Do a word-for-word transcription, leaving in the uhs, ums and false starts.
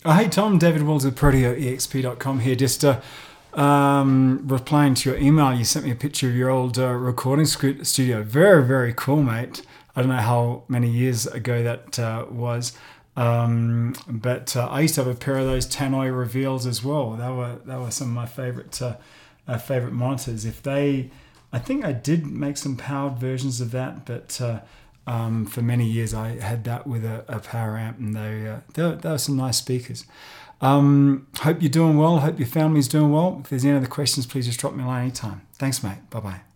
Oh, hey Tom, David Walls of Proteo E X P dot com here. Just uh, um, replying to your email, you sent me a picture of your old uh, recording scu- studio. Very, very cool, mate. I don't know how many years ago that uh, was, um, but uh, I used to have a pair of those Tannoy Reveals as well. They were they were some of my favorite uh, uh, favorite monitors. If they, I think I did make some powered versions of that, but. Uh, Um, for many years, I had that with a, a power amp, and they, uh, they, they were some nice speakers. Um, hope you're doing well. Hope your family's doing well. If there's any other questions, please just drop me a line anytime. Thanks, mate. Bye-bye.